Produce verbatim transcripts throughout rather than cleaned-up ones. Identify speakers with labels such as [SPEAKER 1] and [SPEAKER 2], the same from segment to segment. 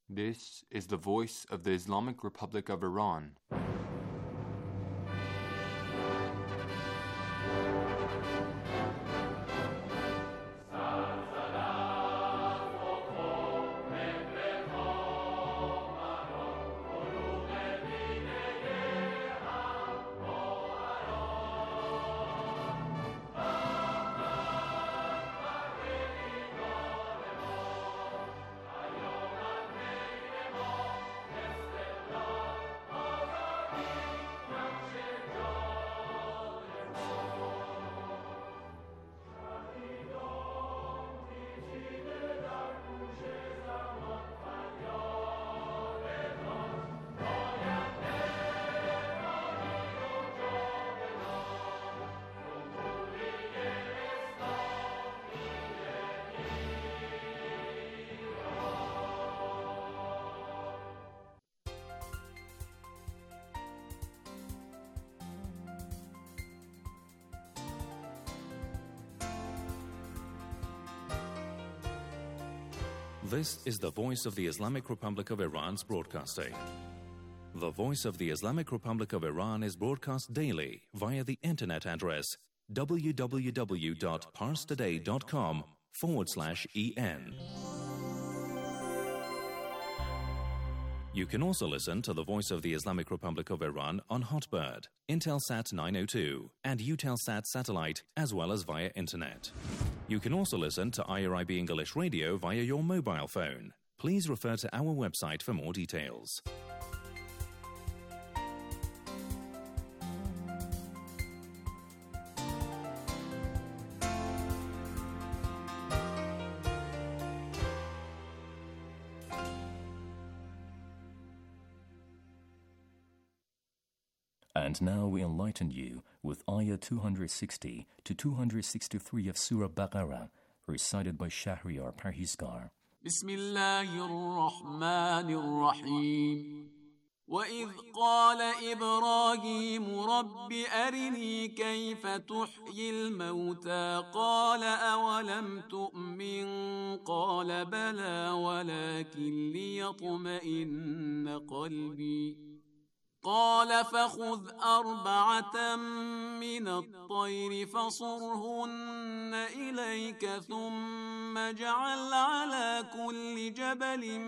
[SPEAKER 1] This is the voice of the Islamic Republic of Iran.
[SPEAKER 2] This is the Voice of the Islamic Republic of Iran's broadcasting. The Voice of the Islamic Republic of Iran is broadcast daily via the internet address www.parstoday.com forward slash en. You can also listen to the Voice of the Islamic Republic of Iran on Hotbird, Intelsat nine oh two, and Eutelsat satellite, as well as via internet. You can also listen to I R I B English Radio via your mobile phone. Please refer to our website for more details.
[SPEAKER 3] And now we enlighten you with Ayah two sixty to two sixty-three of Surah Baqarah, recited by Shahriar Parhizgar.
[SPEAKER 4] Bismillahir-Rahmanir-Rahim. وَإِذْ قَالَ إِبْرَاهِيمُ رَبِّ أَرِنِي كَيْفَ تُحْيِي الْمَوْتَى قَالَ أَوَلَمْ تُؤْمِنْ قَالَ بَلَى وَلَكِنْ لِيَطْمَئِنَّ قَلْبِي قال فخذ أربعة من الطير فصرهن إليك ثم اجعل على كل جبل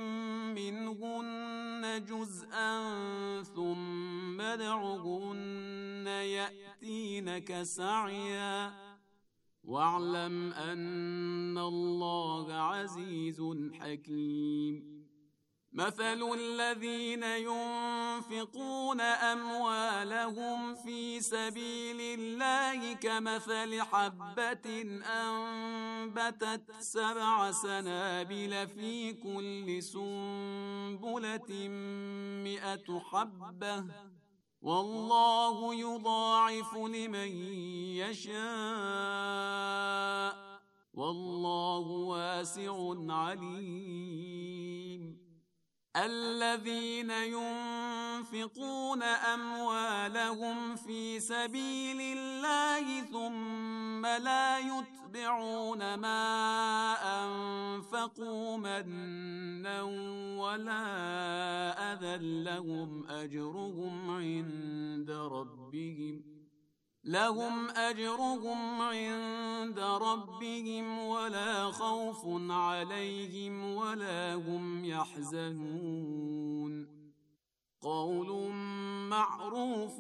[SPEAKER 4] منهن جزءا ثم ادعهن يأتينك سعيا واعلم أن الله عزيز حكيم مثل الذين ينفقون أموالهم في سبيل الله كمثل حبة أنبتت سبع سنابل في كل سنبلة مئة حبة والله يضاعف لمن يشاء والله واسع عليم الذين ينفقون أموالهم في سبيل الله ثم لا يتبعون ما أنفقوا منا ولا أذى لهم أجرهم عند ربهم لهم أجرهم عند ربهم ولا خوف عليهم ولا هم يحزنون قول معروف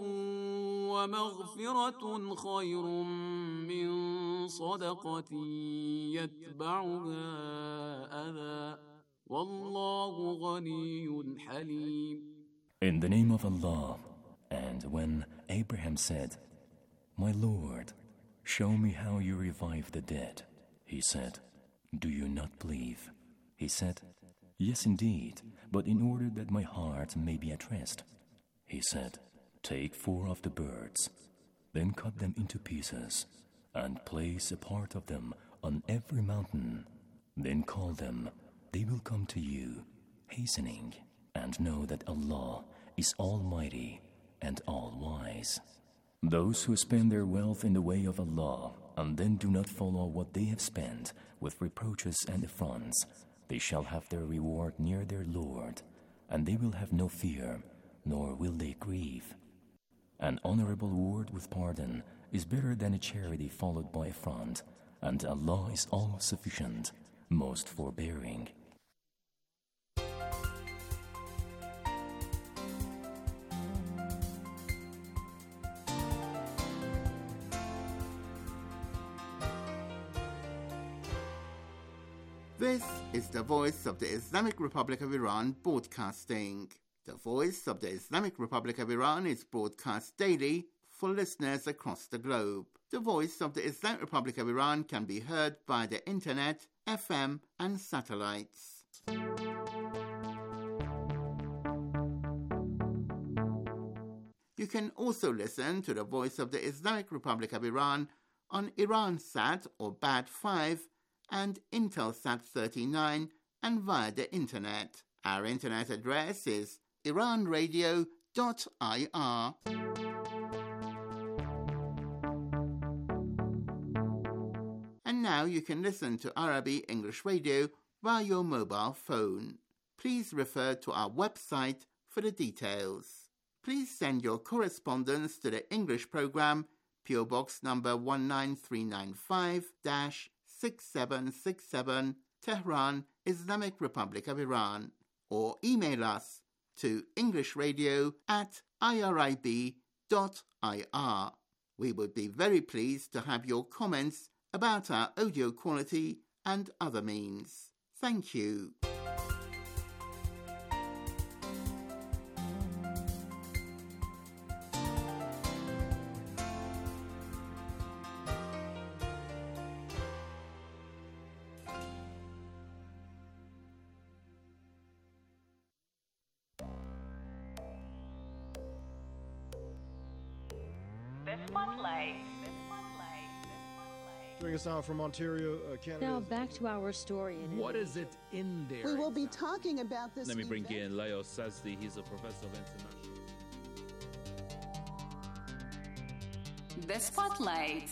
[SPEAKER 4] ومغفرة خير من صدقة يتبعها أذى والله غني حليم.
[SPEAKER 3] In the name of Allah, and when Abraham said, My Lord, show me how you revive the dead. He said, Do you not believe? He said, Yes, indeed, but in order that my heart may be at rest. He said, Take four of the birds, then cut them into pieces, and place a part of them on every mountain. Then call them, they will come to you, hastening, and know that Allah is Almighty and All-Wise. Those who spend their wealth in the way of Allah and then do not follow what they have spent with reproaches and affronts, They shall have their reward near their Lord, and they will have no fear, nor will they grieve. An honorable word with pardon is better than a charity followed by affront, and Allah is all-sufficient, most forbearing.
[SPEAKER 5] This is the Voice of the Islamic Republic of Iran broadcasting. The Voice of the Islamic Republic of Iran is broadcast daily for listeners across the globe. The Voice of the Islamic Republic of Iran can be heard by the internet, F M and satellites. You can also listen to the Voice of the Islamic Republic of Iran on IranSat or B A D five and Intelsat thirty-nine and via the internet. Our internet address is iran radio dot I R. And now you can listen to Arabic English radio via your mobile phone. Please refer to our website for the details. Please send your correspondence to the English program, P O Box number one nine three nine five, six seven six seven, Tehran, Islamic Republic of Iran, or email us to englishradio at irib dot I R. We would be very pleased to have your comments about our audio quality and other means. Thank you.
[SPEAKER 6] Doing a sound from Ontario, uh, Canada.
[SPEAKER 7] Now back to our story. In
[SPEAKER 8] what is it in there?
[SPEAKER 9] We will be talking about this.
[SPEAKER 10] Let me bring
[SPEAKER 9] event.
[SPEAKER 10] in Leo Sazdi. He's a professor of international.
[SPEAKER 11] The Spotlight.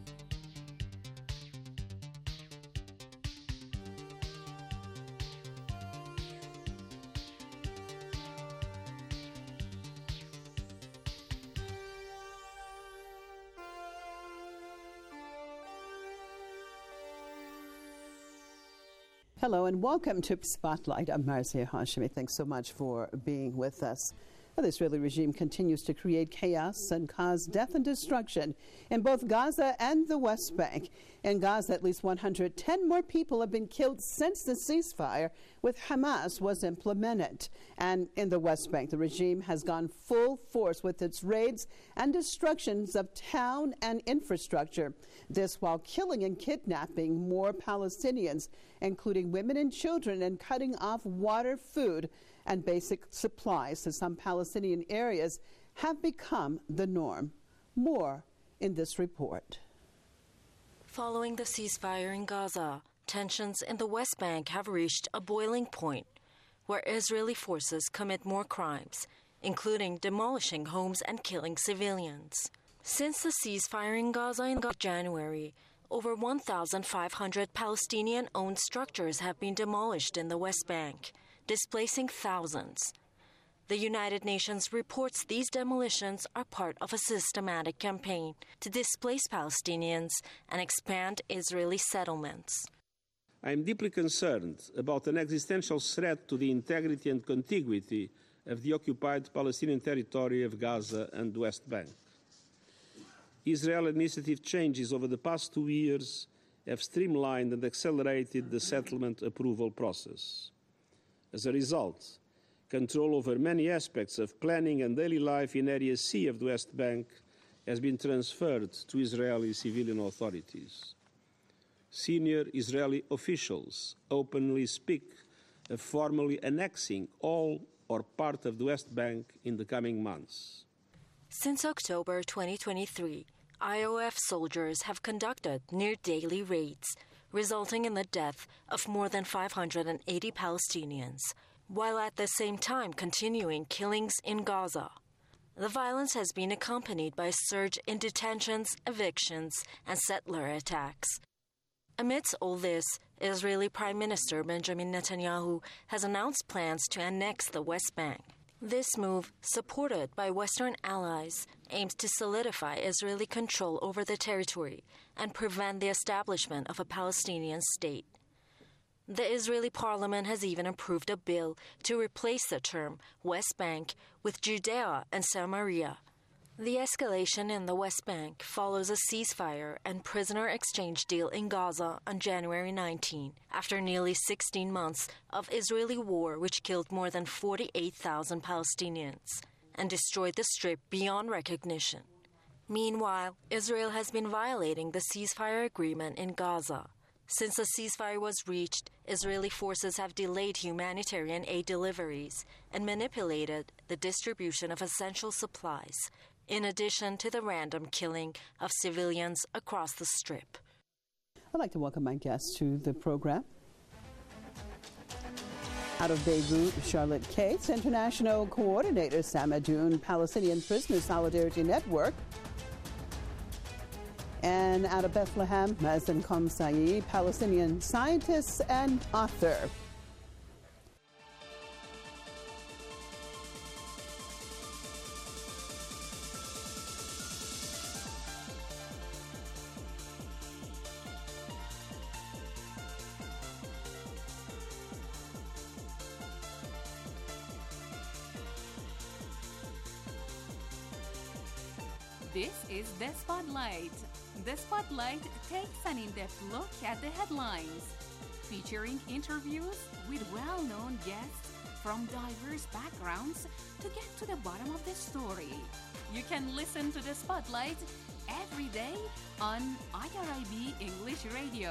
[SPEAKER 9] Hello and welcome to Spotlight. I'm Marcia Hashemi. Thanks so much for being with us. The Israeli regime continues to create chaos and cause death and destruction in both Gaza and the West Bank. In Gaza, at least one hundred ten more people have been killed since the ceasefire with Hamas was implemented. And in the West Bank, the regime has gone full force with its raids and destructions of town and infrastructure. This while killing and kidnapping more Palestinians, including women and children, and cutting off water, food, and basic supplies to some Palestinian areas have become the norm. More in this report.
[SPEAKER 12] Following the ceasefire in Gaza, tensions in the West Bank have reached a boiling point, where Israeli forces commit more crimes, including demolishing homes and killing civilians. Since the ceasefire in Gaza in January, over one thousand five hundred Palestinian-owned structures have been demolished in the West Bank, displacing thousands. The United Nations reports these demolitions are part of a systematic campaign to displace Palestinians and expand Israeli settlements.
[SPEAKER 13] I am deeply concerned about an existential threat to the integrity and contiguity of the occupied Palestinian territory of Gaza and the West Bank. Israel administrative changes over the past two years have streamlined and accelerated the settlement approval process. As a result, control over many aspects of planning and daily life in Area C of the West Bank has been transferred to Israeli civilian authorities. Senior Israeli officials openly speak of formally annexing all or part of the West Bank in the coming months.
[SPEAKER 12] Since October twenty twenty-three, I O F soldiers have conducted near-daily raids, resulting in the death of more than five hundred eighty Palestinians, while at the same time continuing killings in Gaza. The violence has been accompanied by a surge in detentions, evictions, and settler attacks. Amidst all this, Israeli Prime Minister Benjamin Netanyahu has announced plans to annex the West Bank. This move, supported by Western allies, aims to solidify Israeli control over the territory and prevent the establishment of a Palestinian state. The Israeli parliament has even approved a bill to replace the term West Bank with Judea and Samaria. The escalation in the West Bank follows a ceasefire and prisoner exchange deal in Gaza on January nineteenth, after nearly sixteen months of Israeli war which killed more than forty-eight thousand Palestinians and destroyed the Strip beyond recognition. Meanwhile, Israel has been violating the ceasefire agreement in Gaza. Since the ceasefire was reached, Israeli forces have delayed humanitarian aid deliveries and manipulated the distribution of essential supplies, in addition to the random killing of civilians across the Strip.
[SPEAKER 9] I'd like to welcome my guests to the program. Out of Beirut, Charlotte Cates, International Coordinator, Samadoun Palestinian Prisoner Solidarity Network. And out of Bethlehem, Mazen Komsai, Palestinian scientist and author.
[SPEAKER 8] This is The Spotlight. The Spotlight takes an in-depth look at the headlines, featuring interviews with well-known guests from diverse backgrounds to get to the bottom of the story. You can listen to The Spotlight every day on I R I B English Radio.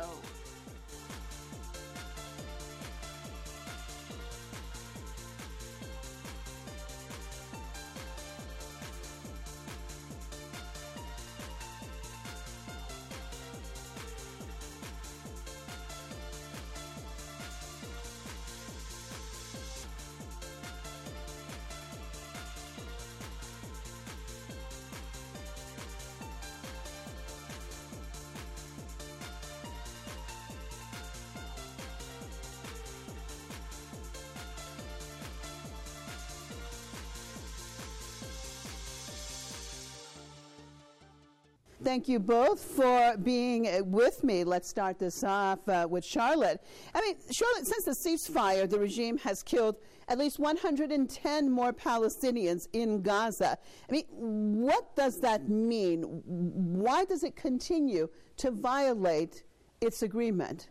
[SPEAKER 9] Thank you both for being with me. Let's start this off uh, with Charlotte. I mean, Charlotte, since the ceasefire, the regime has killed at least one hundred ten more Palestinians in Gaza. I mean, what does that mean? Why does it continue to violate its agreement?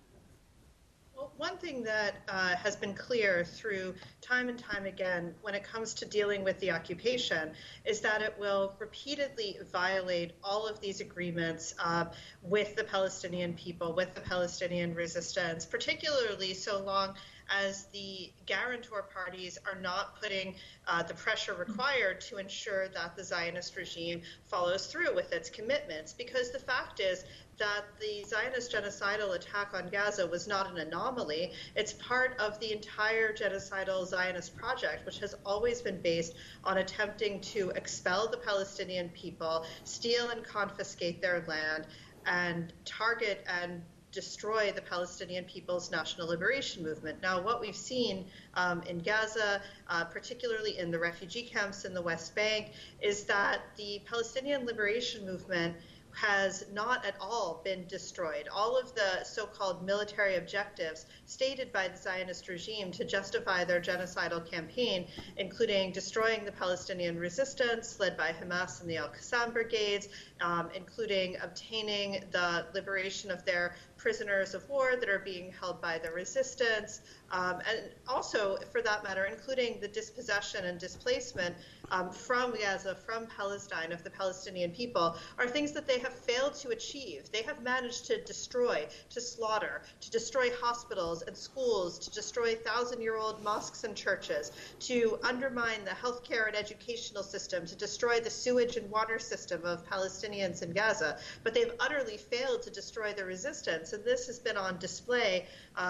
[SPEAKER 11] Well, one thing that uh, has been clear through time and time again when it comes to dealing with the occupation is that it will repeatedly violate all of these agreements uh, with the Palestinian people, with the Palestinian resistance, particularly so long as the guarantor parties are not putting uh, the pressure required to ensure that the Zionist regime follows through with its commitments. Because the fact is that the Zionist genocidal attack on Gaza was not an anomaly. It's part of the entire genocidal Zionist project, which has always been based on attempting to expel the Palestinian people, steal and confiscate their land, and target and destroy the Palestinian People's National Liberation Movement. Now, what we've seen um, in Gaza, uh, particularly in the refugee camps in the West Bank, is that the Palestinian Liberation Movement has not at all been destroyed. All of the so-called military objectives stated by the Zionist regime to justify their genocidal campaign, including destroying the Palestinian resistance led by Hamas and the Al-Qassam brigades, um, including obtaining the liberation of their prisoners of war that are being held by the resistance, um, and also, for that matter, including the dispossession and displacement um, from Gaza, from Palestine, of the Palestinian people, are things that they have failed to achieve. They have managed to destroy, to slaughter, to destroy hospitals and schools, to destroy thousand-year-old mosques and churches, to undermine the healthcare and educational system, to destroy the sewage and water system of Palestinians in Gaza. But they've utterly failed to destroy the resistance, and this has been on display uh,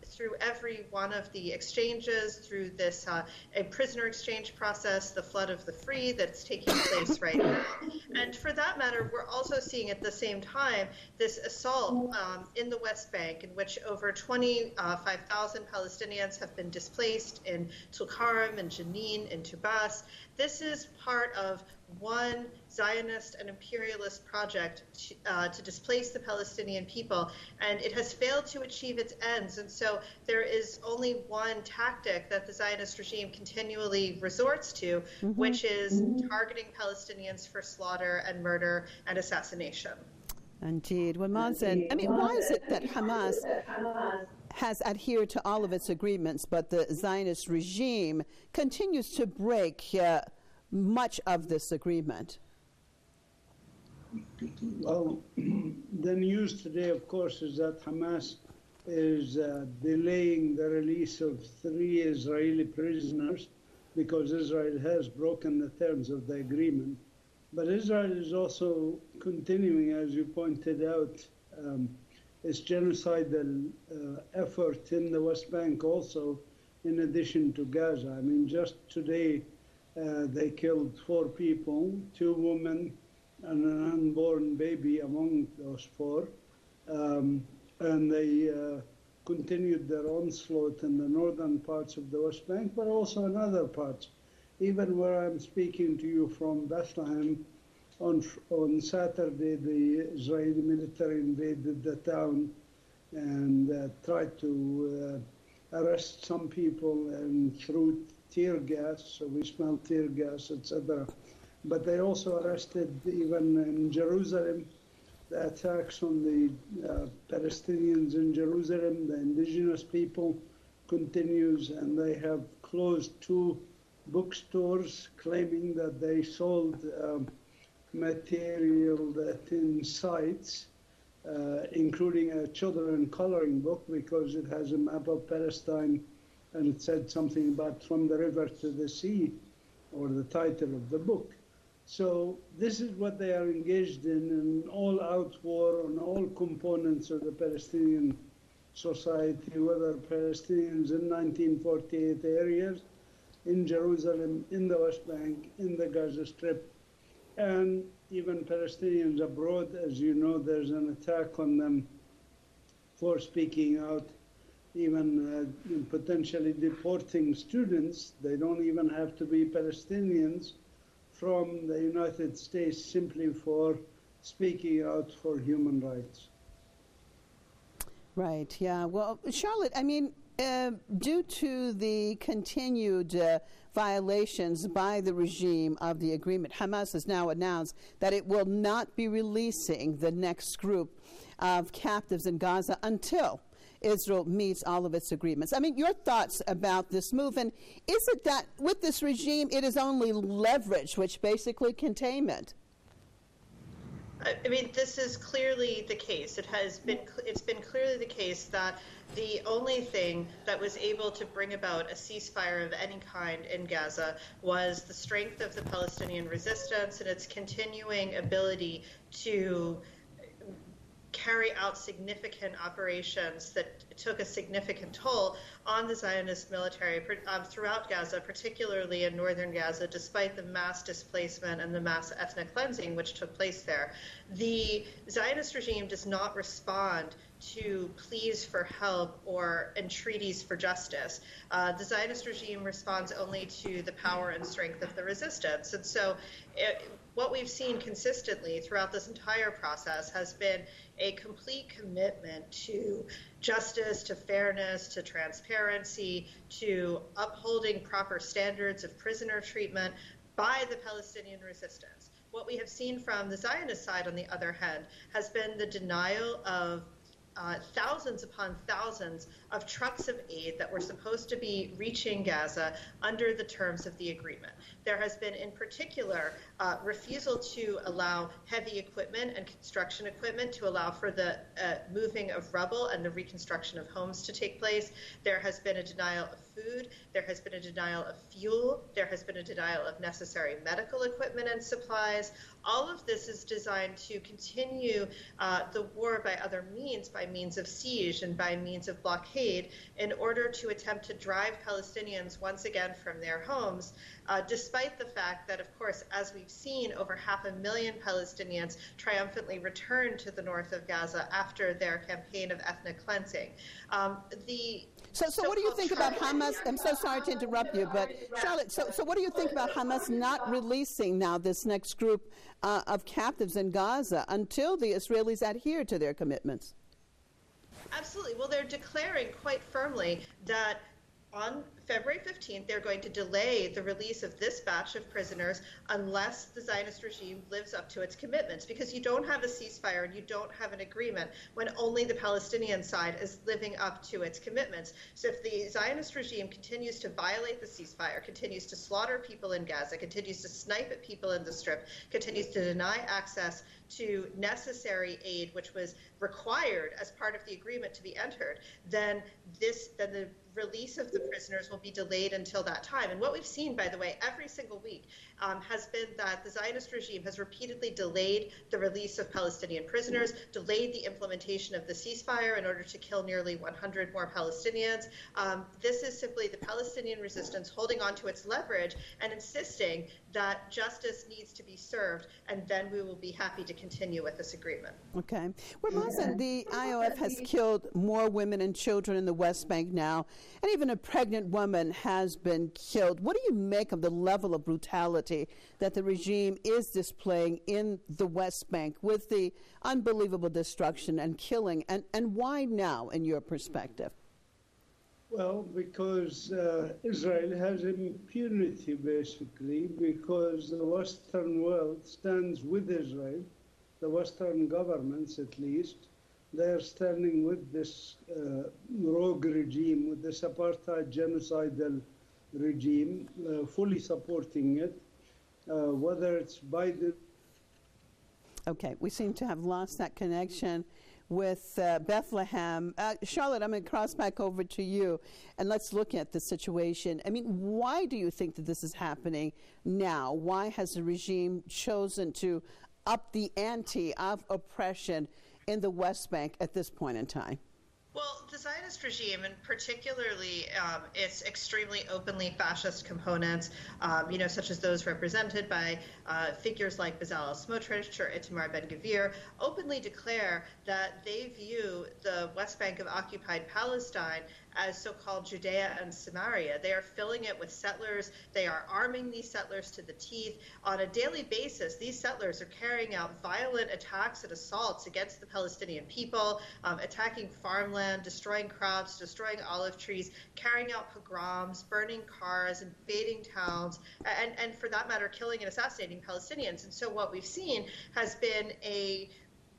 [SPEAKER 11] through every one of the exchanges, through this uh, a prisoner exchange process, the flood of the free that's taking place right now. And for that matter, we're also seeing at the same time this assault um, in the West Bank, in which over twenty-five thousand Palestinians have been displaced in Tulkarm and Jenin and Tubas. This is part of one Zionist and imperialist project to, uh, to displace the Palestinian people, and it has failed to achieve its ends. And so there is only one tactic that the Zionist regime continually resorts to, mm-hmm. which is targeting Palestinians for slaughter and murder and assassination.
[SPEAKER 9] Indeed. Well, Mazen, I mean, why is it that Hamas has adhered to all of its agreements, but the Zionist regime continues to break uh, much of this agreement?
[SPEAKER 14] Well, the news today, of course, is that Hamas is uh, delaying the release of three Israeli prisoners because Israel has broken the terms of the agreement. But Israel is also continuing, as you pointed out, um, its genocidal uh, effort in the West Bank also, in addition to Gaza. I mean, just today, uh, they killed four people, two women and an unborn baby among those four. Um, and they uh, continued their onslaught in the northern parts of the West Bank, but also in other parts. Even where I'm speaking to you from Bethlehem, on on Saturday, the Israeli military invaded the town and uh, tried to uh, arrest some people and threw tear gas, so we smelled tear gas, et cetera. But they also arrested, even in Jerusalem, the attacks on the uh, Palestinians in Jerusalem, the indigenous people, continues, and they have closed two bookstores claiming that they sold um, material that incites, uh, including a children coloring book because it has a map of Palestine and it said something about from the river to the sea, or the title of the book. So this is what they are engaged in, an all-out war on all components of the Palestinian society, whether Palestinians in nineteen forty-eight areas, in Jerusalem, in the West Bank, in the Gaza Strip, and even Palestinians abroad. As you know, there's an attack on them for speaking out, even uh, potentially deporting students. They don't even have to be Palestinians from the United States simply for speaking out for human rights. Right,
[SPEAKER 9] yeah. Well, Charlotte, I mean, Uh, due to the continued uh, violations by the regime of the agreement, Hamas has now announced that it will not be releasing the next group of captives in Gaza until Israel meets all of its agreements. I mean, your thoughts about this move, and is it that with this regime it is only leverage, which basically containment?
[SPEAKER 11] I mean, this is clearly the case. It has been, it's been clearly the case that the only thing that was able to bring about a ceasefire of any kind in Gaza was the strength of the Palestinian resistance and its continuing ability to carry out significant operations that took a significant toll on the Zionist military um, throughout Gaza, particularly in northern Gaza, despite the mass displacement and the mass ethnic cleansing which took place there. The Zionist regime does not respond to pleas for help or entreaties for justice. Uh, the Zionist regime responds only to the power and strength of the resistance. And so it, what we've seen consistently throughout this entire process has been a complete commitment to justice, to fairness, to transparency, to upholding proper standards of prisoner treatment by the Palestinian resistance. What we have seen from the Zionist side, on the other hand, has been the denial of Uh, thousands upon thousands of trucks of aid that were supposed to be reaching Gaza under the terms of the agreement. There has been, in particular, uh, refusal to allow heavy equipment and construction equipment to allow for the uh, moving of rubble and the reconstruction of homes to take place. There has been a denial of food. There has been a denial of fuel. There has been a denial of necessary medical equipment and supplies. All of this is designed to continue uh, the war by other means, by means of siege and by means of blockade. blockade in order to attempt to drive Palestinians once again from their homes, uh, despite the fact that, of course, as we've seen, over half a million Palestinians triumphantly returned to the north of Gaza after their campaign of ethnic cleansing. Um, the
[SPEAKER 9] So, so what do you think about Hamas? I'm so sorry to interrupt you, but Charlotte, so, so what do you think about Hamas not releasing now this next group uh, of captives in Gaza until the Israelis adhere to their commitments?
[SPEAKER 11] Absolutely. Well, they're declaring quite firmly that on February fifteenth, they're going to delay the release of this batch of prisoners unless the Zionist regime lives up to its commitments, because you don't have a ceasefire and you don't have an agreement when only the Palestinian side is living up to its commitments. So if the Zionist regime continues to violate the ceasefire, continues to slaughter people in Gaza, continues to snipe at people in the Strip, continues to deny access to necessary aid, which was required as part of the agreement to be entered, then this, then the release of the prisoners will be delayed until that time. And what we've seen, by the way, every single week um, has been that the Zionist regime has repeatedly delayed the release of Palestinian prisoners, delayed the implementation of the ceasefire in order to kill nearly one hundred more Palestinians. Um, this is simply the Palestinian resistance holding on to its leverage and insisting that justice needs to be served, and then we will be happy to continue with this agreement.
[SPEAKER 9] Okay. Well, Mazen, the I O F has killed more women and children in the West Bank now, and even a pregnant woman has been killed. What do you make of the level of brutality that the regime is displaying in the West Bank with the unbelievable destruction and killing, and, and why now, in your perspective?
[SPEAKER 14] Well, because uh, Israel has impunity, basically, because the Western world stands with Israel, the Western governments at least. They're standing with this uh, rogue regime, with this apartheid genocidal regime, uh, fully supporting it, uh, whether it's Biden.
[SPEAKER 9] Okay, we seem to have lost that connection with uh, Bethlehem. Uh, Charlotte, I'm going to cross back over to you, and let's look at the situation. I mean, why do you think that this is happening now? Why has the regime chosen to up the ante of oppression in the West Bank at this point in time?
[SPEAKER 11] Well, the Zionist regime, and particularly um, its extremely openly fascist components, um, you know, such as those represented by uh, figures like Bezalel Smotrich or Itamar Ben-Gvir, openly declare that they view the West Bank of occupied Palestine as so-called Judea and Samaria. They are filling it with settlers. They are arming these settlers to the teeth. On a daily basis, these settlers are carrying out violent attacks and assaults against the Palestinian people, um, attacking farmland, destroying crops, destroying olive trees, carrying out pogroms, burning cars, invading towns, and, and for that matter, killing and assassinating Palestinians. And so what we've seen has been a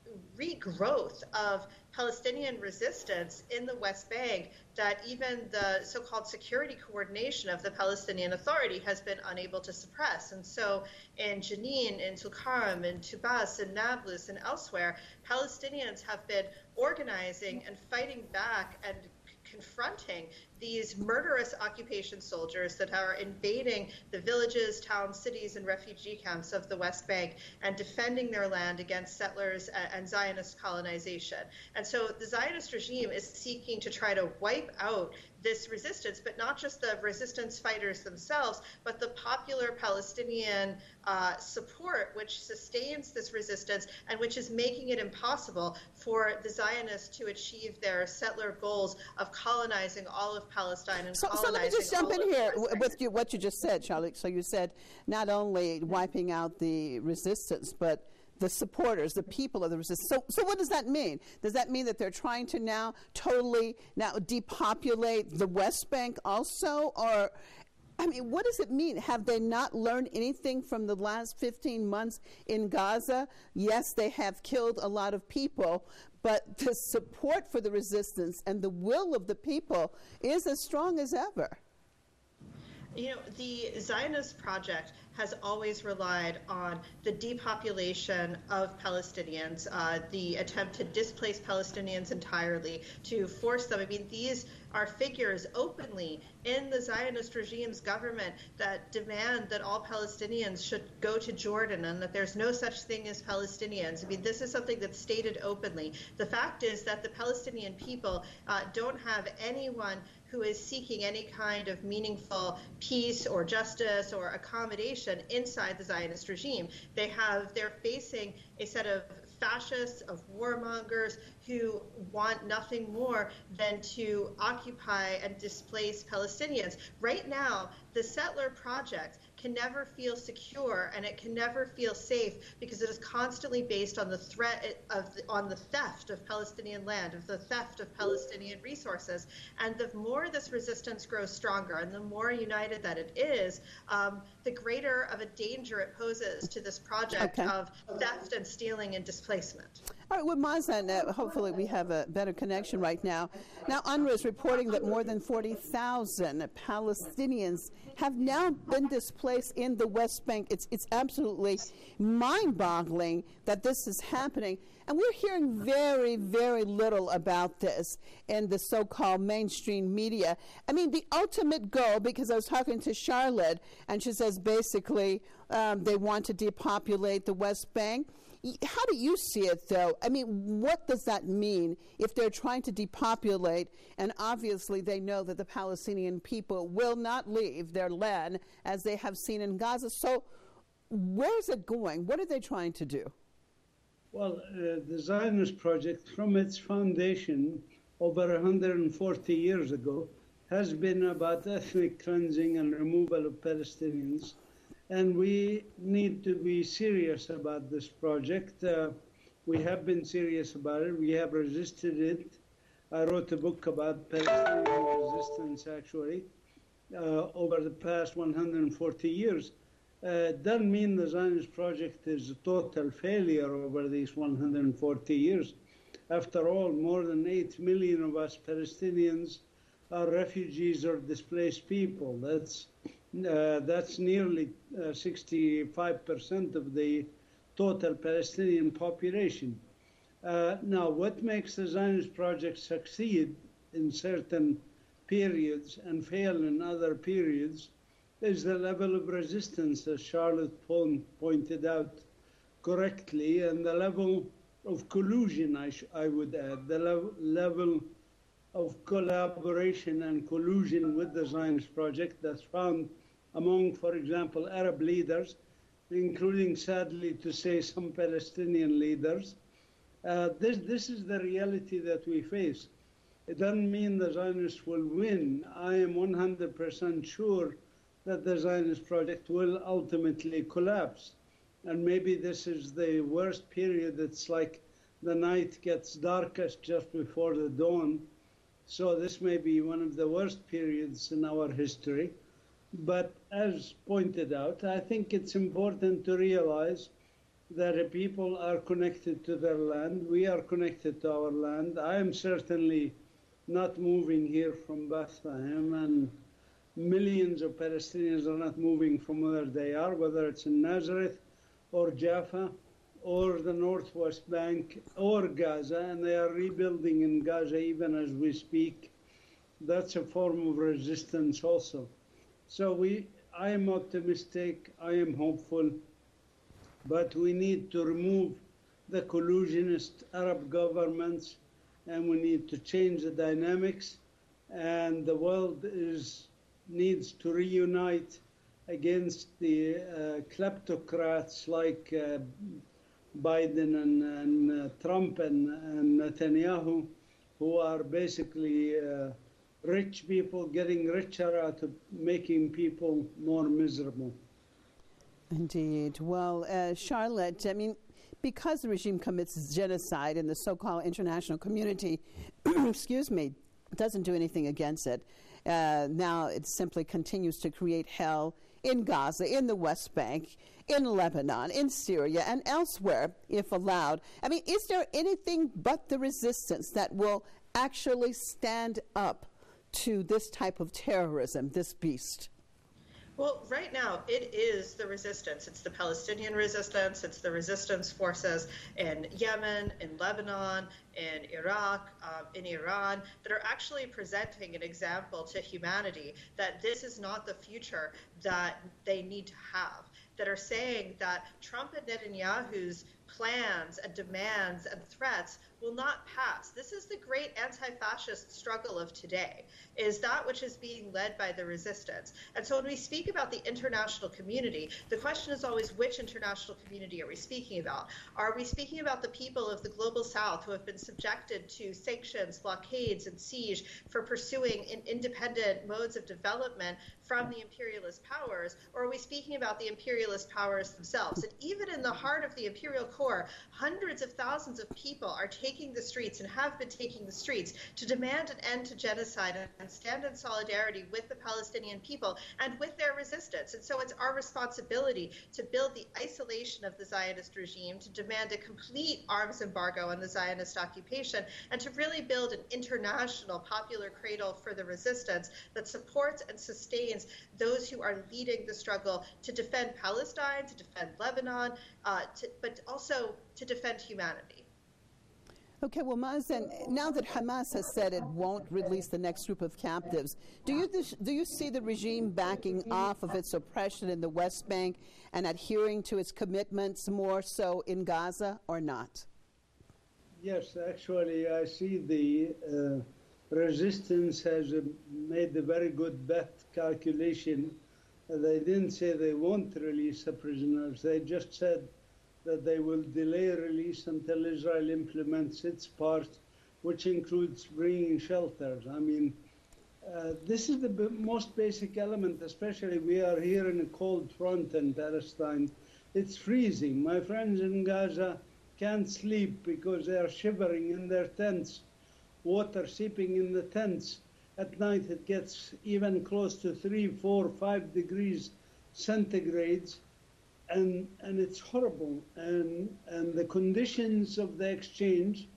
[SPEAKER 11] regrowth of Palestinian resistance in the West Bank that even the so-called security coordination of the Palestinian Authority has been unable to suppress. And so in Jenin, in Tulkarm, in Tubas, in Nablus, and elsewhere, Palestinians have been organizing and fighting back and confronting these murderous occupation soldiers that are invading the villages, towns, cities, and refugee camps of the West Bank and defending their land against settlers and Zionist colonization. And so the Zionist regime is seeking to try to wipe out this resistance, but not just the resistance fighters themselves, but the popular Palestinian uh, support which sustains this resistance and which is making it impossible for the Zionists to achieve their settler goals of colonizing all of Palestine and
[SPEAKER 9] so,
[SPEAKER 11] colonizing
[SPEAKER 9] so let me just jump in here
[SPEAKER 11] Palestine.
[SPEAKER 9] with you, what you just said, Charlie. So you said not only wiping out the resistance, but the supporters, the people of the resistance. So, so what does that mean? Does that mean that they're trying to now totally now depopulate the West Bank also? Or, I mean, what does it mean? Have they not learned anything from the last fifteen months in Gaza? Yes, they have killed a lot of people, but the support for the resistance and the will of the people is as strong as ever.
[SPEAKER 11] You know, the Zionist project has always relied on the depopulation of Palestinians, uh, the attempt to displace Palestinians entirely, to force them. I mean, these are figures openly in the Zionist regime's government that demand that all Palestinians should go to Jordan and that there's no such thing as Palestinians. I mean, this is something that's stated openly. The fact is that the Palestinian people uh, don't have anyone who is seeking any kind of meaningful peace or justice or accommodation inside the Zionist regime. They have, they're facing a set of fascists, of warmongers who want nothing more than to occupy and displace Palestinians. Right now, the settler project can never feel secure and it can never feel safe because it is constantly based on the threat of the, on the theft of Palestinian land, of the theft of Palestinian resources. And the more this resistance grows stronger and the more united that it is, um, the greater of a danger it poses to this project
[SPEAKER 9] okay.
[SPEAKER 11] of theft and stealing and displacement.
[SPEAKER 9] All right, with Mazen, uh, hopefully we have a better connection right now. Now, UNRWA is reporting that more than forty thousand Palestinians have now been displaced in the West Bank. It's, it's absolutely mind-boggling that this is happening. And we're hearing very, very little about this in the so-called mainstream media. I mean, the ultimate goal, because I was talking to Charlotte, and she says basically um, they want to depopulate the West Bank. How do you see it, though? I mean, what does that mean if they're trying to depopulate, and obviously they know that the Palestinian people will not leave their land, as they have seen in Gaza? So where is it going? What are they trying to do?
[SPEAKER 14] Well, uh, the Zionist project, from its foundation over one hundred forty years ago, has been about ethnic cleansing and removal of Palestinians. And we need to be serious about this project. Uh, we have been serious about it. We have resisted it. I wrote a book about Palestinian resistance, actually, uh, over the past one hundred forty years. Uh, it doesn't mean the Zionist project is a total failure over these one hundred forty years. After all, more than eight million of us Palestinians are refugees or displaced people. That's Uh, that's nearly uh, sixty-five percent of the total Palestinian population. Uh, now, what makes the Zionist project succeed in certain periods and fail in other periods is the level of resistance, as Charlotte pointed out correctly, and the level of collusion, I, sh I would add, the level, level of collaboration and collusion with the Zionist project that's found among, for example, Arab leaders, including, sadly to say, some Palestinian leaders. Uh, this, this is the reality that we face. It doesn't mean the Zionists will win. I am one hundred percent sure that the Zionist project will ultimately collapse. And maybe this is the worst period. It's like the night gets darkest just before the dawn. So this may be one of the worst periods in our history. But as pointed out, I think it's important to realize that people are connected to their land. We are connected to our land. I am certainly not moving here from Bethlehem, and millions of Palestinians are not moving from where they are, whether it's in Nazareth or Jaffa or the Northwest Bank or Gaza, and they are rebuilding in Gaza even as we speak. That's a form of resistance also. So we, I am optimistic, I am hopeful, but we need to remove the collusionist Arab governments, and we need to change the dynamics, and the world is, needs to reunite against the uh, kleptocrats like uh, Biden and, and uh, Trump and, and Netanyahu, who are basically uh, rich people getting richer out of making people more miserable.
[SPEAKER 9] Indeed. Well, uh, Charlotte, I mean, because the regime commits genocide and the so-called international community, excuse me, doesn't do anything against it, uh, now it simply continues to create hell in Gaza, in the West Bank, in Lebanon, in Syria, and elsewhere, if allowed. I mean, is there anything but the resistance that will actually stand up to this type of terrorism, this beast?
[SPEAKER 11] Well, right now, it is the resistance. It's the Palestinian resistance. It's the resistance forces in Yemen, in Lebanon, in Iraq, um, in Iran, that are actually presenting an example to humanity that this is not the future that they need to have, that are saying that Trump and Netanyahu's plans and demands and threats will not pass. This is the great anti-fascist struggle of today, is that which is being led by the resistance. And so when we speak about the international community, the question is always, which international community are we speaking about? Are we speaking about the people of the global south who have been subjected to sanctions, blockades, and siege for pursuing in independent modes of development from the imperialist powers? Or are we speaking about the imperialist powers themselves? And even in the heart of the imperial core, hundreds of thousands of people are taking the streets and have been taking the streets to demand an end to genocide and stand in solidarity with the Palestinian people and with their resistance. And so it's our responsibility to build the isolation of the Zionist regime, to demand a complete arms embargo on the Zionist occupation, and to really build an international popular cradle for the resistance that supports and sustains those who are leading the struggle to defend Palestine, to defend Lebanon, uh, to, but also to defend humanity.
[SPEAKER 9] Okay, well, Mazen, now that Hamas has said it won't release the next group of captives, do you do you see the regime backing off of its oppression in the West Bank and adhering to its commitments more so in Gaza or not?
[SPEAKER 14] Yes, actually, I see the uh, resistance has uh, made a very good bet calculation. Uh, they didn't say they won't release the prisoners. They just said that they will delay release until Israel implements its part, which includes bringing shelters. I mean, uh, this is the b- most basic element, especially we are here in a cold front in Palestine. It's freezing. My friends in Gaza can't sleep because they are shivering in their tents, water seeping in the tents. At night it gets even close to three, four, five degrees centigrades. And, and it's horrible. And, and the conditions of the exchange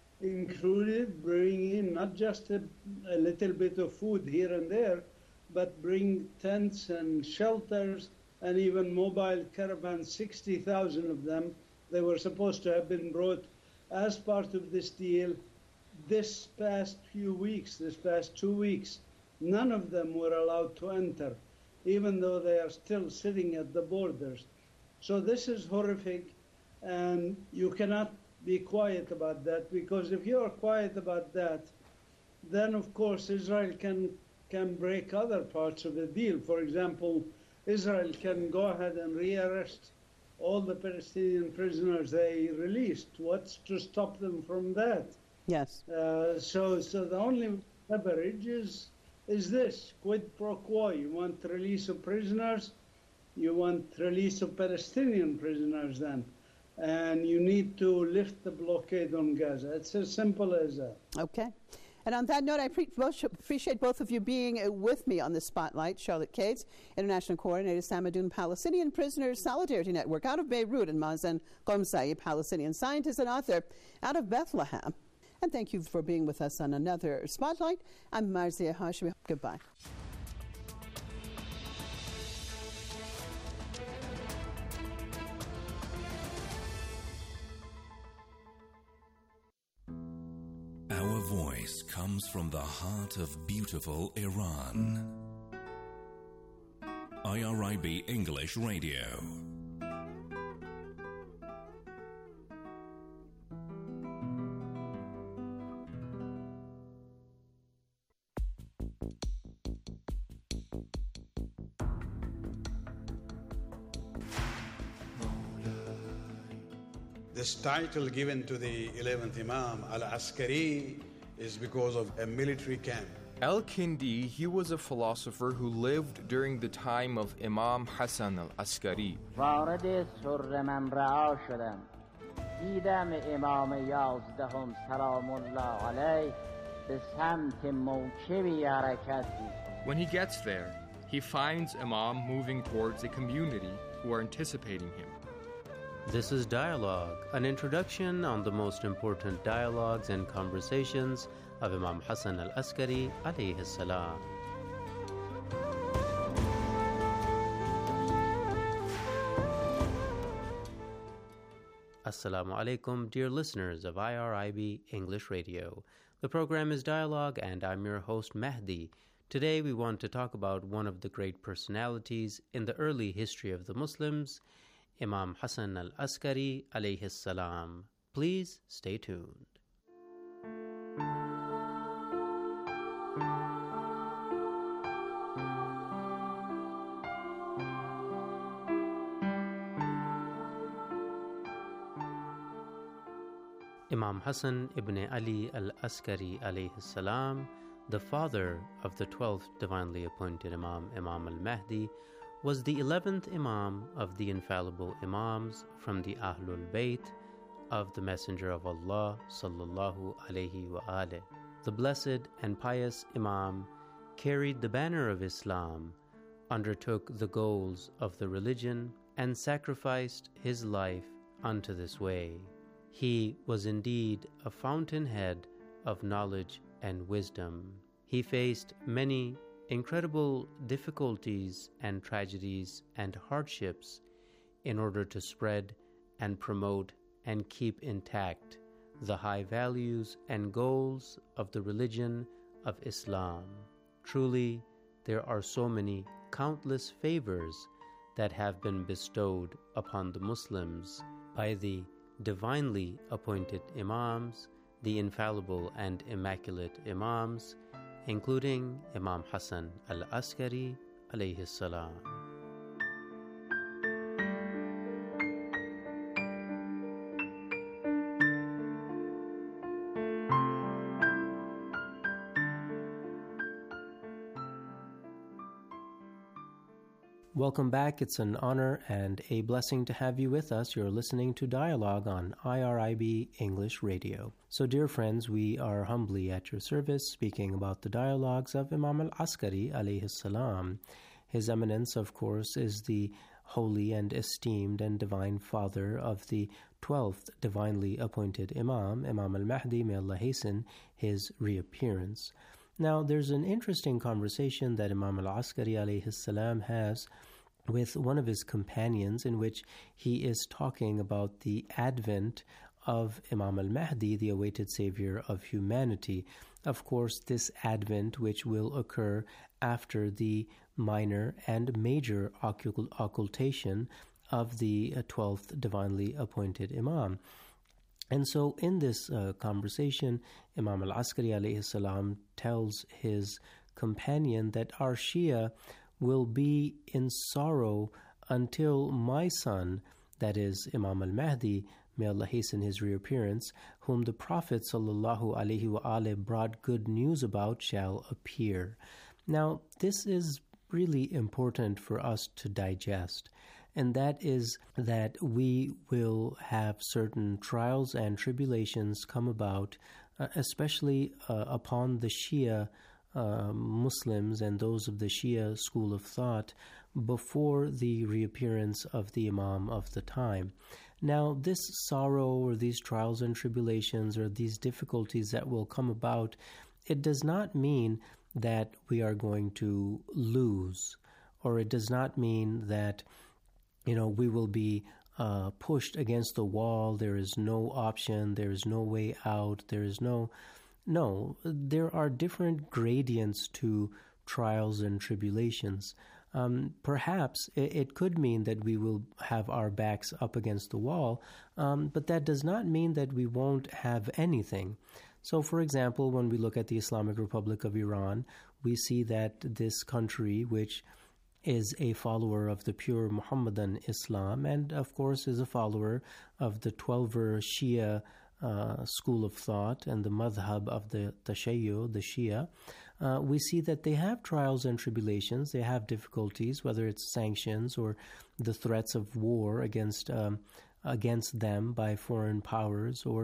[SPEAKER 14] included bringing in not just a, a little bit of food here and there, but bring tents and shelters and even mobile caravans, sixty thousand of them. They were supposed to have been brought as part of this deal this past few weeks, this past two weeks. None of them were allowed to enter, even though they are still sitting at the borders. So this is horrific, and you cannot be quiet about that, because if you are quiet about that, then of course Israel can can break other parts of the deal. For example, Israel can go ahead and rearrest all the Palestinian prisoners they released. What's to stop them from that?
[SPEAKER 9] Yes.
[SPEAKER 14] Uh, so, so the only leverage is is this quid pro quo. You want the release of prisoners. You want release of Palestinian prisoners then, and you need to lift the blockade on Gaza. It's as simple as that.
[SPEAKER 9] Okay. And on that note, I pre- appreciate both of you being uh, with me on this spotlight. Charlotte Cates, International Coordinator, Samadoun Palestinian Prisoners Solidarity Network out of Beirut, and Mazen Qomsaei, Palestinian scientist and author out of Bethlehem. And thank you for being with us on another spotlight. I'm Marzieh Hashemi. Goodbye.
[SPEAKER 2] Our voice comes from the heart of beautiful Iran. I R I B English Radio.
[SPEAKER 15] This title given to the eleventh Imam, Al-Askari, is because of a military camp.
[SPEAKER 1] Al-Kindi, he was a philosopher who lived during the time of Imam Hassan al-Askari.
[SPEAKER 16] وارد سر من رعا شدم دیدم امام یازدهم سلام الله علیه به سمت موکبی حرکت می‌کند.
[SPEAKER 1] When he gets there, he finds Imam moving towards a community who are anticipating him.
[SPEAKER 17] This is Dialogue, an introduction on the most important dialogues and conversations of Imam Hassan al-Askari alayhi salam. Assalamu alaikum, dear listeners of I R I B English Radio. The program is Dialogue, and I'm your host, Mahdi. Today we want to talk about one of the great personalities in the early history of the Muslims, Imam Hassan al-Askari alayhi salam. Please stay tuned. Imam Hassan ibn Ali al-Askari alayhi salam, the father of the twelfth divinely appointed Imam, Imam al-Mahdi, was the eleventh Imam of the infallible Imams from the Ahlul Bayt of the Messenger of Allah sallallahu alayhi wa alih. The blessed and pious Imam carried the banner of Islam, undertook the goals of the religion, and sacrificed his life unto this way. He was indeed a fountainhead of knowledge and wisdom. He faced many incredible difficulties and tragedies and hardships in order to spread and promote and keep intact the high values and goals of the religion of Islam. Truly, there are so many countless favors that have been bestowed upon the Muslims by the divinely appointed Imams, the infallible and immaculate Imams, including Imam Hassan al-Askari alayhi salam. Welcome back. It's an honor and a blessing to have you with us. You're listening to Dialogue on I R I B English Radio. So, dear friends, we are humbly at your service, speaking about the dialogues of Imam al-Askari alayhi salam. His eminence, of course, is the holy and esteemed and divine father of the twelfth divinely appointed Imam, Imam al-Mahdi, may Allah hasten his reappearance. Now, there's an interesting conversation that Imam al-Askari alayhi salam has with one of his companions, in which he is talking about the advent of Imam al-Mahdi, the awaited savior of humanity. Of course, this advent, which will occur after the minor and major occult- occultation of the twelfth divinely appointed Imam. And so in this uh, conversation, Imam al-Askari alayhi salam tells his companion that our Shia will be in sorrow until my son, that is Imam al-Mahdi, may Allah hasten his reappearance, whom the Prophet sallallahu alaihi wa alih brought good news about, shall appear. Now, this is really important for us to digest, and that is that we will have certain trials and tribulations come about, uh, especially uh, upon the Shia uh, Muslims and those of the Shia school of thought before the reappearance of the Imam of the time. Now, this sorrow or these trials and tribulations or these difficulties that will come about, it does not mean that we are going to lose, or it does not mean that, you know, we will be uh, pushed against the wall. There is no option. There is no way out. There is no... No, there are different gradients to trials and tribulations. Um, perhaps it, it could mean that we will have our backs up against the wall, um, but that does not mean that we won't have anything. So, for example, when we look at the Islamic Republic of Iran, we see that this country, which is a follower of the pure Muhammadan Islam and, of course, is a follower of the Twelver Shia uh, school of thought and the madhab of the Tashayyu, the Shia, uh, we see that they have trials and tribulations. They have difficulties, whether it's sanctions or the threats of war against um, against them by foreign powers, or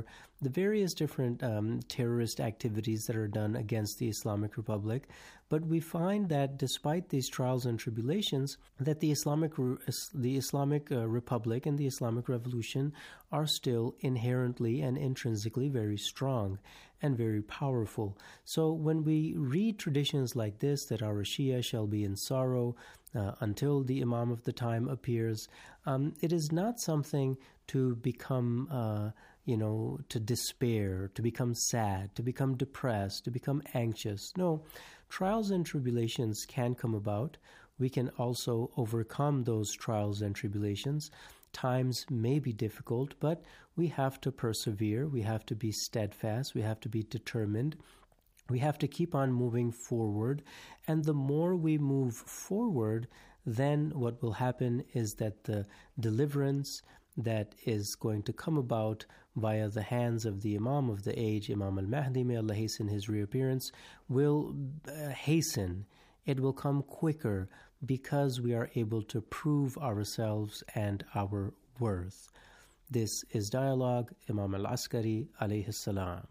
[SPEAKER 17] the various different um, terrorist activities that are done against the Islamic Republic. But we find that despite these trials and tribulations, that the Islamic the Islamic uh, Republic and the Islamic Revolution are still inherently and intrinsically very strong and very powerful. So when we read traditions like this, that our Shia shall be in sorrow uh, until the Imam of the time appears, um, it is not something to become, uh, you know, to despair, to become sad, to become depressed, to become anxious. No, trials and tribulations can come about. We can also overcome those trials and tribulations. Times may be difficult, but we have to persevere. We have to be steadfast. We have to be determined. We have to keep on moving forward. And the more we move forward, then what will happen is that the deliverance that is going to come about via the hands of the Imam of the age, Imam al-Mahdi, may Allah hasten his reappearance, will uh, hasten. It will come quicker because we are able to prove ourselves and our worth. This is Dialogue, Imam al-Askari alayhi salam.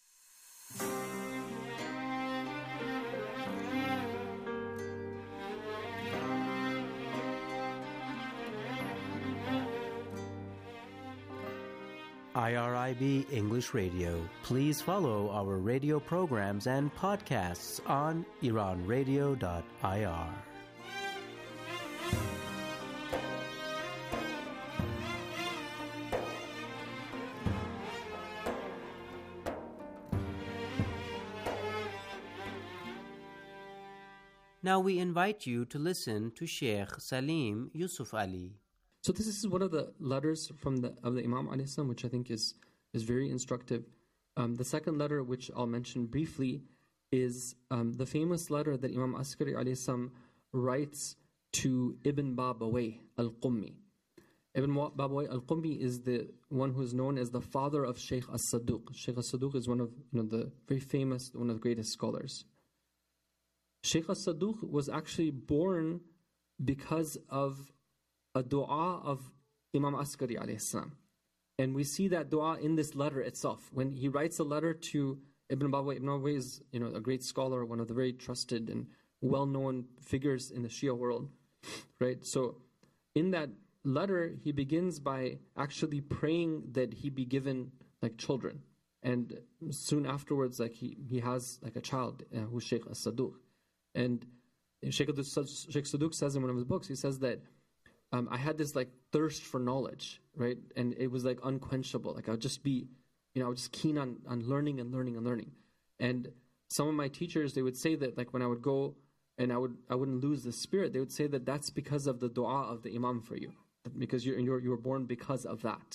[SPEAKER 17] I R I B English Radio. Please follow our radio programs and podcasts on iran radio dot I R. Now we invite you to listen to Sheikh Salim Yusuf Ali.
[SPEAKER 18] So this is one of the letters from the of the Imam alayhi salam, which I think is is very instructive. Um, the second letter, which I'll mention briefly, is um, the famous letter that Imam Askari alayhi salam writes to Ibn Babawayh al-Qummi. Ibn Babawayh al-Qummi is the one who is known as the father of Sheikh as-Saduq. Sheikh as-Saduq is one of you know the very famous, one of the greatest scholars. Sheikh as-Saduq was actually born because of a dua of Imam Askari alayhi salam. And we see that dua in this letter itself. When he writes a letter to Ibn Babawayh, Ibn Babawayh is you know, a great scholar, one of the very trusted and well-known figures in the Shia world. Right? So in that letter, he begins by actually praying that he be given like children. And soon afterwards, like he, he has like a child uh, who's Sheikh as-Saduq. And Sheikh Saduq says in one of his books, he says that Um, I had this like thirst for knowledge, right? And it was like unquenchable. Like I would just be, you know, I was just keen on, on learning and learning and learning. And some of my teachers, they would say that like when I would go and I would I wouldn't lose the spirit, they would say that that's because of the dua of the Imam for you, because you're you're you were born because of that.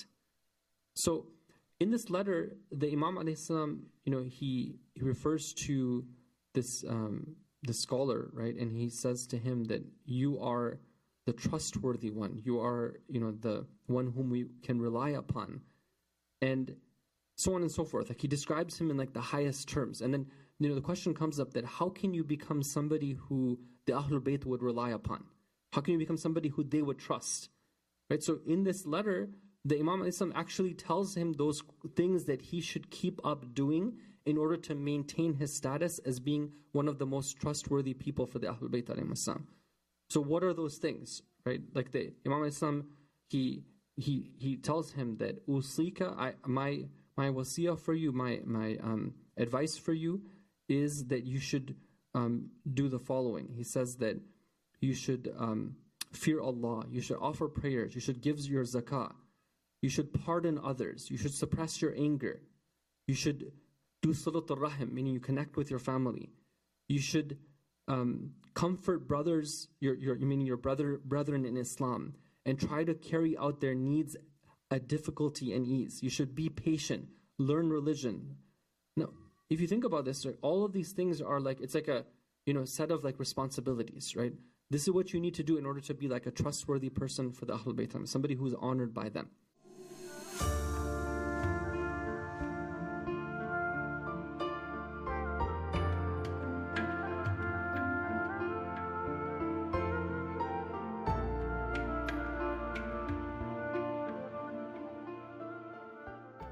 [SPEAKER 18] So in this letter, the Imam alayhi salam, you know, he he refers to this um, the scholar, right? And he says to him that you are the trustworthy one. You are, you know, the one whom we can rely upon. And so on and so forth. Like he describes him in like the highest terms. And then, you know, the question comes up that how can you become somebody who the Ahlul Bayt would rely upon? How can you become somebody who they would trust? Right? So in this letter, the Imam Islam actually tells him those things that he should keep up doing in order to maintain his status as being one of the most trustworthy people for the Ahlul Bayt alayhim assalam. So what are those things, right? Like the Imam Islam, he he he tells him that uslika, I my my wasiyah for you, my my um, advice for you is that you should um, do the following. He says that you should um, fear Allah, you should offer prayers, you should give your zakah, you should pardon others, you should suppress your anger, you should do salat al-rahim, meaning you connect with your family, you should Um, comfort brothers, your, your, meaning your brother, brethren in Islam, and try to carry out their needs at difficulty and ease. You should be patient, learn religion. Now, if you think about this, right, all of these things are like, it's like a, you know, set of like responsibilities, right? This is what you need to do in order to be like a trustworthy person for the Ahlul Bayt, somebody who's honored by them.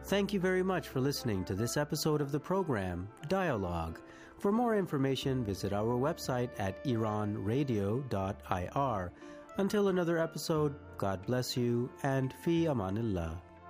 [SPEAKER 17] Thank you very much for listening to this episode of the program, Dialogue. For more information, visit our website at iran radio dot I R. Until another episode, God bless you and fi amanillah.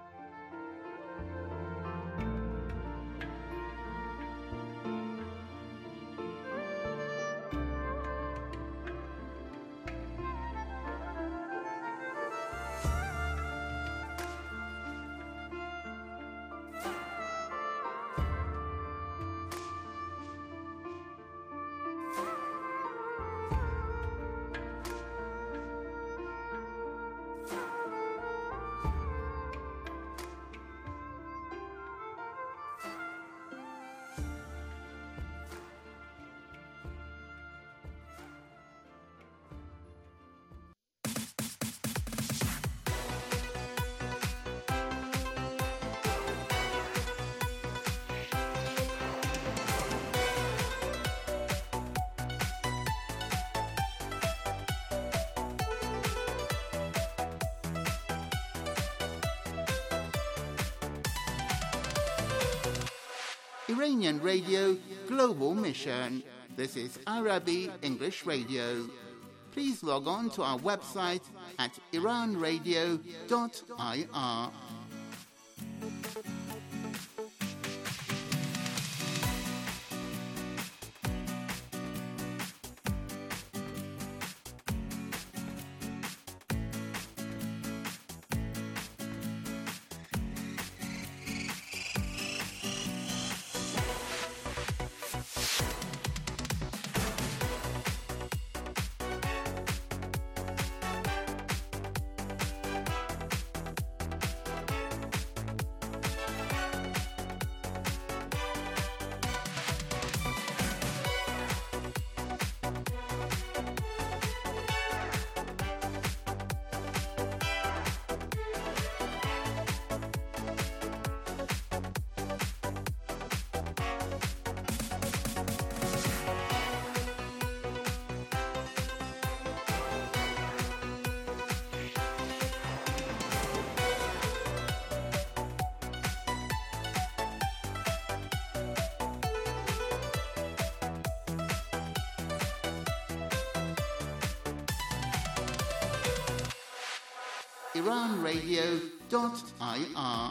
[SPEAKER 5] Iranian Radio Global Mission. This is Arabic English Radio. Please log on to our website at iran radio dot I R. iran radio dot I R.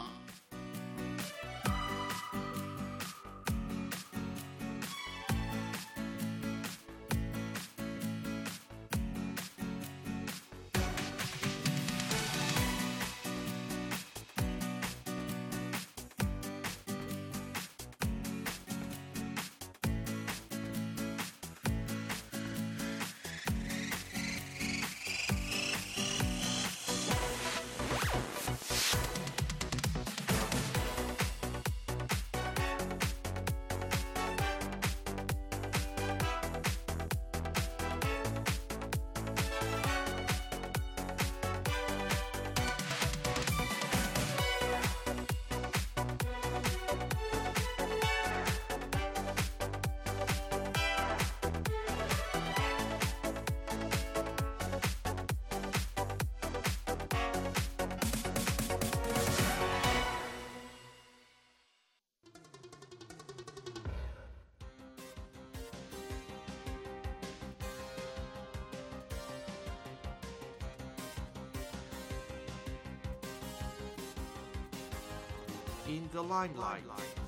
[SPEAKER 19] In the limelight.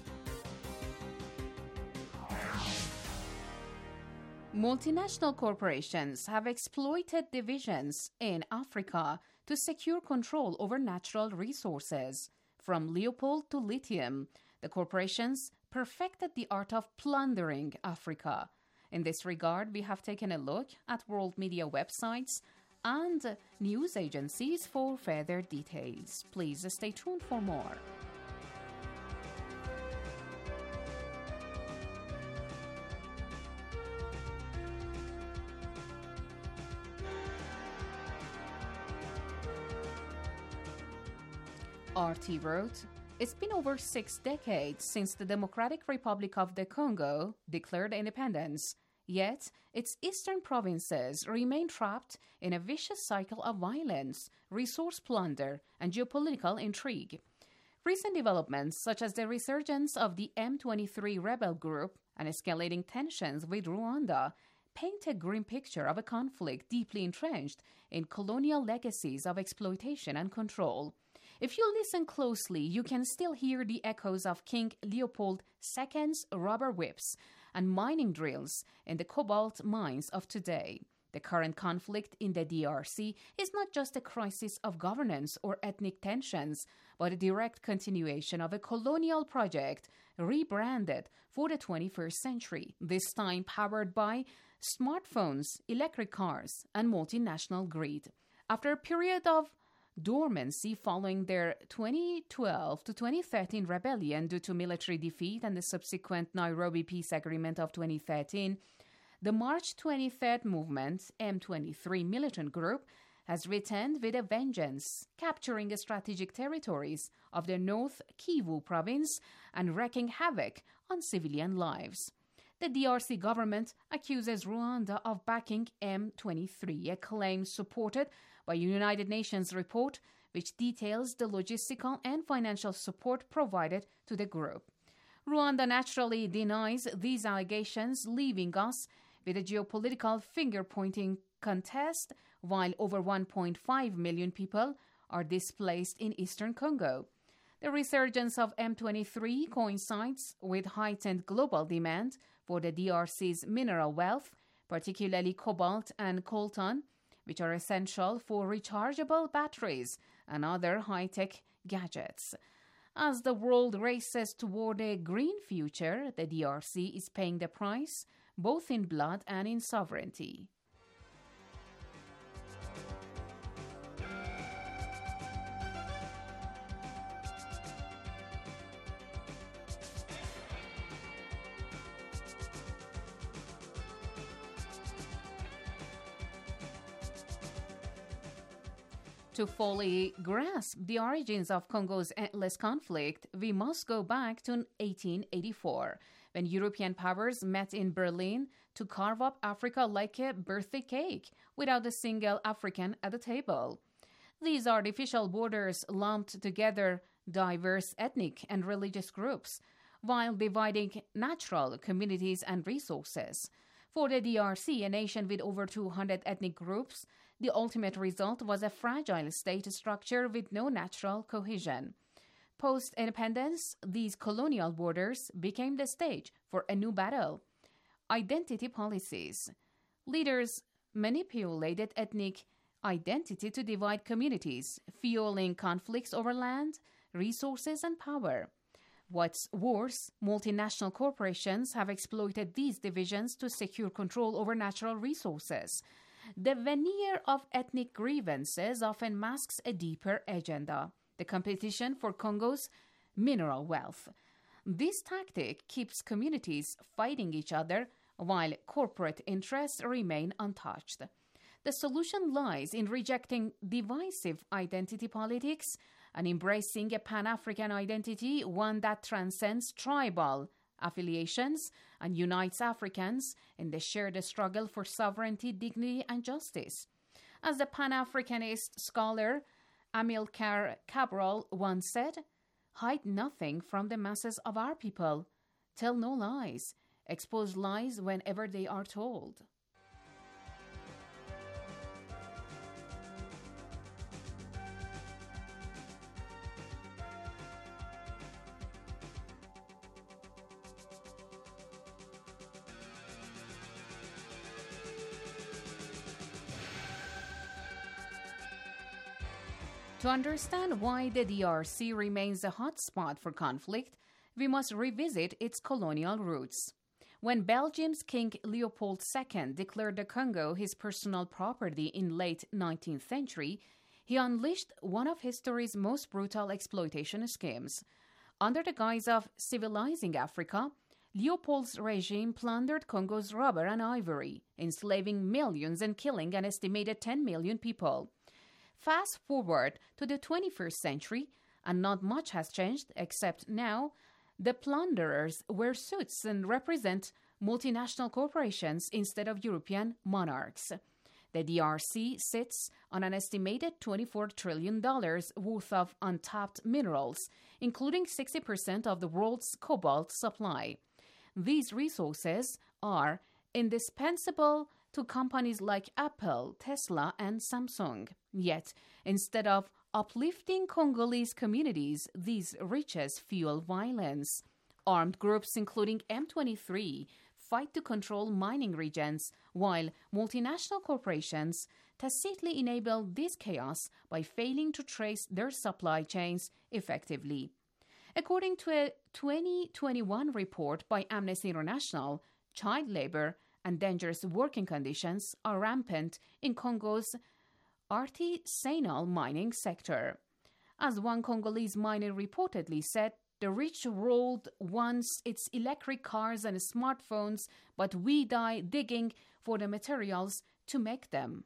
[SPEAKER 8] Multinational corporations have exploited divisions in Africa to secure control over natural resources. From Leopold to lithium, the corporations perfected the art of plundering Africa. In this regard, we have taken a look at world media websites and news agencies for further details. Please stay tuned for more. R T wrote, "It's been over six decades since the Democratic Republic of the Congo declared independence, yet its eastern provinces remain trapped in a vicious cycle of violence, resource plunder, and geopolitical intrigue.
[SPEAKER 19] Recent developments, such as the resurgence of the M twenty-three rebel group and escalating tensions with Rwanda, paint a grim picture of a conflict deeply entrenched in colonial legacies of exploitation and control. If you listen closely, you can still hear the echoes of King Leopold the Second's rubber whips and mining drills in the cobalt mines of today. The current conflict in the D R C is not just a crisis of governance or ethnic tensions, but a direct continuation of a colonial project rebranded for the twenty-first century, this time powered by smartphones, electric cars, and multinational greed. After a period of dormancy following their twenty twelve to twenty thirteen rebellion due to military defeat and the subsequent Nairobi Peace Agreement of twenty thirteen, the March twenty-third movement, M twenty-three militant group, has returned with a vengeance, capturing strategic territories of the North Kivu province and wreaking havoc on civilian lives. The D R C government accuses Rwanda of backing M twenty-three, a claim supported by a United Nations report which details the logistical and financial support provided to the group. Rwanda naturally denies these allegations, leaving us with a geopolitical finger-pointing contest, while over one point five million people are displaced in eastern Congo. The resurgence of M twenty-three coincides with heightened global demand for the D R C's mineral wealth, particularly cobalt and coltan, which are essential for rechargeable batteries and other high-tech gadgets. As the world races toward a green future, the D R C is paying the price, both in blood and in sovereignty. To fully grasp the origins of Congo's endless conflict, we must go back to eighteen eighty-four, when European powers met in Berlin to carve up Africa like a birthday cake, without a single African at the table. These artificial borders lumped together diverse ethnic and religious groups, while dividing natural communities and resources. For the D R C, a nation with over two hundred ethnic groups, the ultimate result was a fragile state structure with no natural cohesion. Post-independence, these colonial borders became the stage for a new battle: identity policies. Leaders manipulated ethnic identity to divide communities, fueling conflicts over land, resources, and power. What's worse, multinational corporations have exploited these divisions to secure control over natural resources. The veneer of ethnic grievances often masks a deeper agenda: the competition for Congo's mineral wealth. This tactic keeps communities fighting each other while corporate interests remain untouched. The solution lies in rejecting divisive identity politics and embracing a Pan-African identity, one that transcends tribal affiliations and unites Africans in the shared struggle for sovereignty, dignity, and justice. As the Pan-Africanist scholar Amilcar Cabral once said, "Hide nothing from the masses of our people. Tell no lies. Expose lies whenever they are told." To understand why the D R C remains a hotspot for conflict, we must revisit its colonial roots. When Belgium's King Leopold the Second declared the Congo his personal property in late nineteenth century, he unleashed one of history's most brutal exploitation schemes. Under the guise of civilizing Africa, Leopold's regime plundered Congo's rubber and ivory, enslaving millions and killing an estimated ten million people. Fast forward to the twenty-first century, and not much has changed, except now the plunderers wear suits and represent multinational corporations instead of European monarchs. The The D R C sits on an estimated twenty-four trillion dollars worth of untapped minerals, including sixty percent of the world's cobalt supply. These resources are indispensable to companies like Apple, Tesla, and Samsung. Yet, instead of uplifting Congolese communities, these riches fuel violence. Armed groups, including M twenty-three, fight to control mining regions, while multinational corporations tacitly enable this chaos by failing to trace their supply chains effectively. According to a twenty twenty-one report by Amnesty International, child labor and dangerous working conditions are rampant in Congo's artisanal mining sector. As one Congolese miner reportedly said, the rich world wants its electric cars and smartphones, but we die digging for the materials to make them.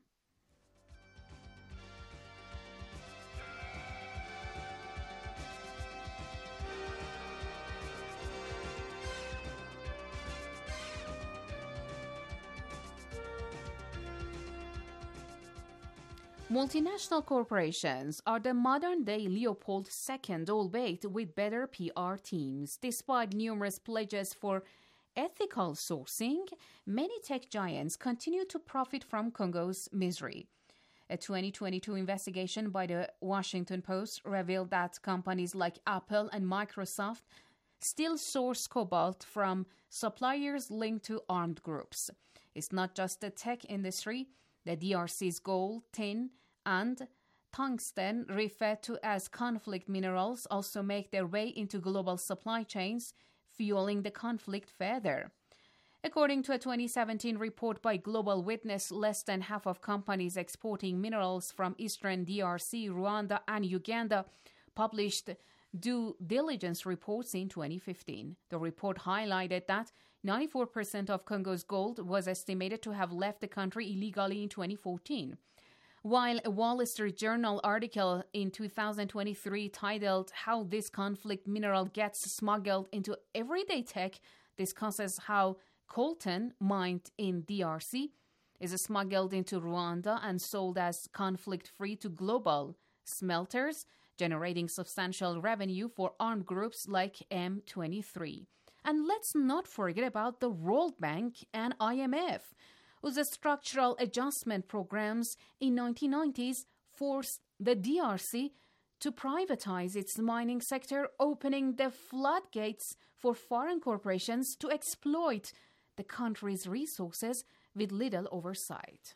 [SPEAKER 19] Multinational corporations are the modern-day Leopold the Second, albeit with better P R teams. Despite numerous pledges for ethical sourcing, many tech giants continue to profit from Congo's misery. A twenty twenty-two investigation by the Washington Post revealed that companies like Apple and Microsoft still source cobalt from suppliers linked to armed groups. It's not just the tech industry. The D R C's gold, tin, and tungsten, referred to as conflict minerals, also make their way into global supply chains, fueling the conflict further. According to a twenty seventeen report by Global Witness, less than half of companies exporting minerals from eastern D R C, Rwanda, and Uganda published due diligence reports in twenty fifteen. The report highlighted that ninety-four percent of Congo's gold was estimated to have left the country illegally in twenty fourteen. While a Wall Street Journal article in two thousand twenty-three titled "How This Conflict Mineral Gets Smuggled into Everyday Tech" discusses how coltan mined in D R C is smuggled into Rwanda and sold as conflict-free to global smelters, generating substantial revenue for armed groups like M twenty-three. And let's not forget about the World Bank and I M F, whose structural adjustment programs in nineteen nineties forced the D R C to privatize its mining sector, opening the floodgates for foreign corporations to exploit the country's resources with little oversight.